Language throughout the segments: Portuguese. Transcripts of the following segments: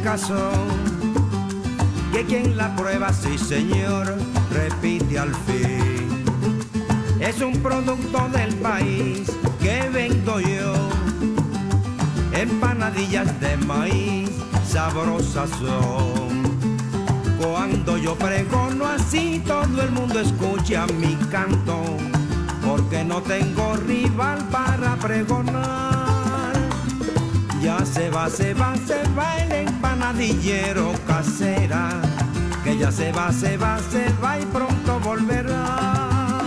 casó, que quien la prueba, sí señor, repite al fin. Es un producto del país que vendo yo, empanadillas de maíz sabrosas son. Cuando yo pregono así, todo el mundo escucha mi canto, porque no tengo rival para pregonar. Ya se va el empanadillero casera, que ya se va y pronto volverá.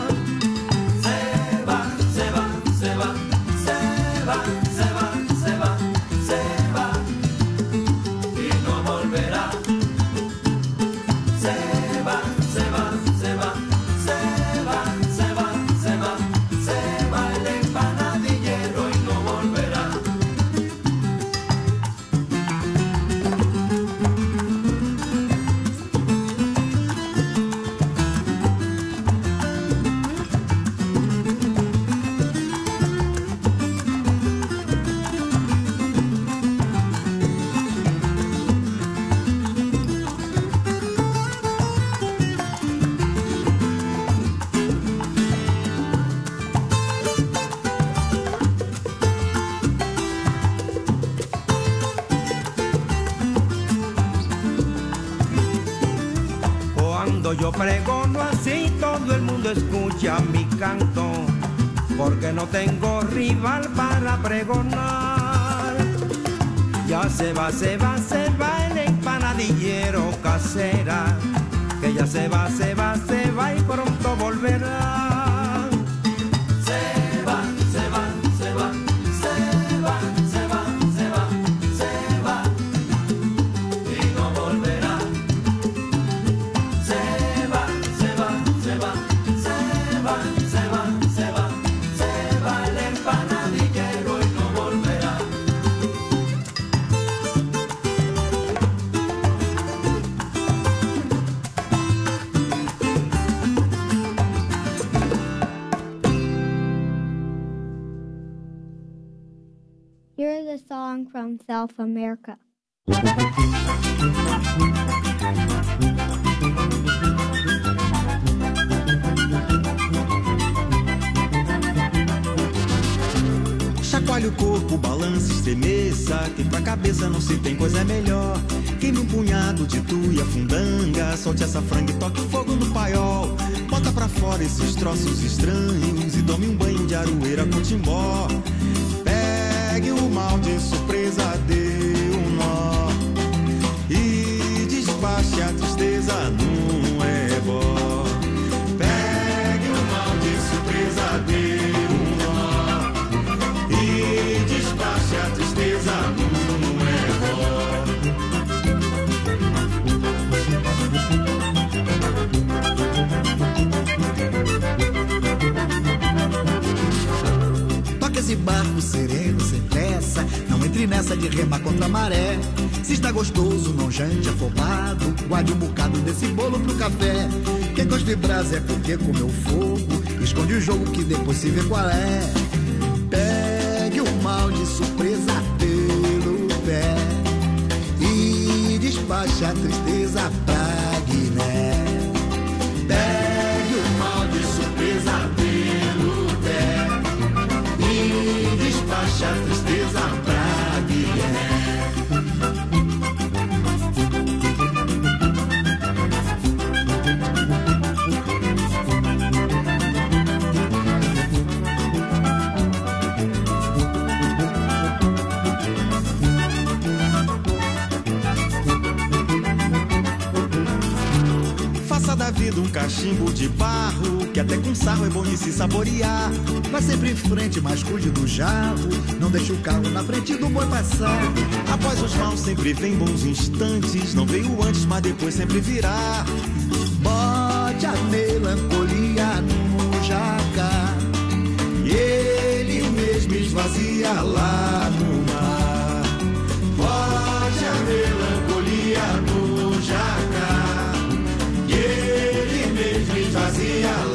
Yo pregono así, todo el mundo escucha mi canto, porque no tengo rival para pregonar. Ya se va el empanadillero casera, que ya se va y pronto volverá. Here's a song from South America. Chacoalhe o corpo, balance, estremeça, que pra cabeça não se tem coisa melhor. Queime um punhado de tuia, fundanga, solte essa franga e toque fogo no paiol. Bota pra fora esses troços estranhos e tome um banho de aroeira com timbó. Pegue o mal de surpresa, dê um nó e despache a tristeza num ebó. Pegue o mal de surpresa, dê um nó e despache a tristeza num ebó. Toque esse barco sereno, sem pressa, não entre nessa de remar contra a maré. Se está gostoso, não jante afobado, guarde um bocado desse bolo pro café. Quem gosta de brasa é porque comeu fogo, esconde o jogo que depois se vê qual é. Pegue o mal de surpresa pelo pé e despache a tristeza pra Guiné. Pegue o mal de surpresa pelo pé e despache a tristeza pra Guiné. Da vida um cachimbo de barro, que até com sarro é bom de se saborear. Vai sempre em frente, mas cuide do jarro, não deixe o carro na frente do boi passar. Após os maus sempre vem bons instantes, não veio antes, mas depois sempre virá. Bote a melancolia no jacar e ele mesmo esvazia lá no mar. Bote a melancolia no jacar, esvazia